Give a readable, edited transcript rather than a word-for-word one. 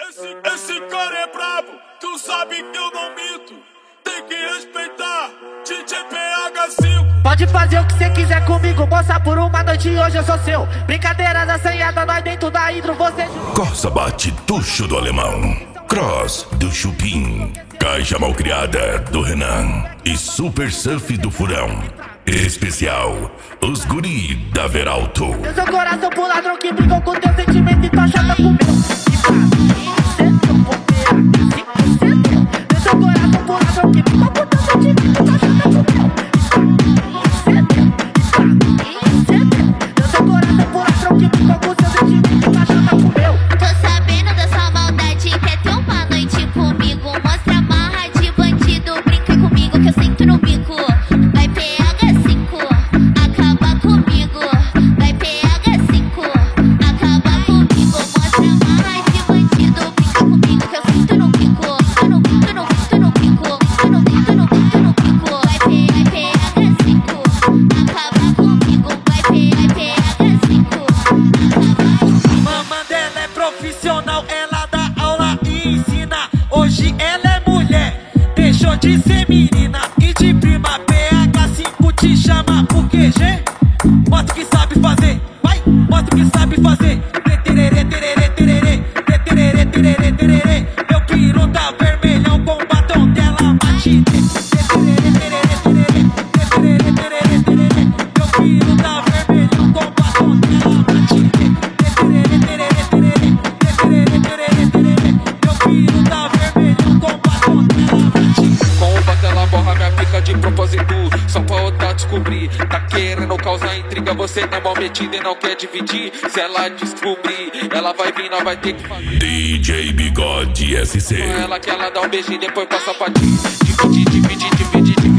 Esse cara é brabo, tu sabe que eu não minto. Tem que respeitar, DJ PH5. Pode fazer o que cê quiser comigo, moça, por uma noite hoje eu sou seu. Brincadeiras assanhadas, nós dentro da hidro, você... Corsa bate tucho do alemão, Cross do Chupim, Caixa Malcriada do Renan e Super Surf do Furão. Especial, os guri da Veralto. Eu sou coração pro ladrão que brigou com teu sentimento e tua chata com meu. Eu sou coração pro ladrão que brigou com teu sentimento e tua chata com meu. Eu sou coração pro ladrão que brigou com teu sentimento e tua chata com meu. Tô sabendo da sua maldade, quer ter uma noite comigo. Mostra a marra de bandido, brinca comigo que eu sinto no bico. Vai PH5, acaba comigo. Vai PH5, acaba comigo. Mostra a marra de bandido, brinca comigo que eu sinto no bico. No bico, no bico, no bico. No bico, no bico, no bico. Vai PH5, acaba comigo. Vai PH5, acaba. Mamãe dela é profissional, ela dá aula e ensina. Hoje ela é mulher, deixou de ser menina. E de prima PH5 te chama por QG. Mostra o que sabe fazer, vai, mostra o que sabe fazer. Tererê, tererê, tererê, tererê, tererê, tererê. Meu piru tá vermelhão com o batom dela bate. Tererê, tererê, tererê, tererê, tererê, tererê. Meu piru tá vermelhão com o batom dela bate. Tererê, tererê, tererê, tererê, tererê, tererê. Meu piru tá vermelhão com o batom dela bate. Com o batom ela borra minha pica de propósito, só pra outra descobrir. Tá querendo causar intriga, você não é mal metida e não quer dividir. Se ela descobrir, ela vai vir, nós vai ter que fazer. DJ Bigode SC. Com ela que ela dá um beijinho e depois passa pra ti. Divide, divide, divide, divide.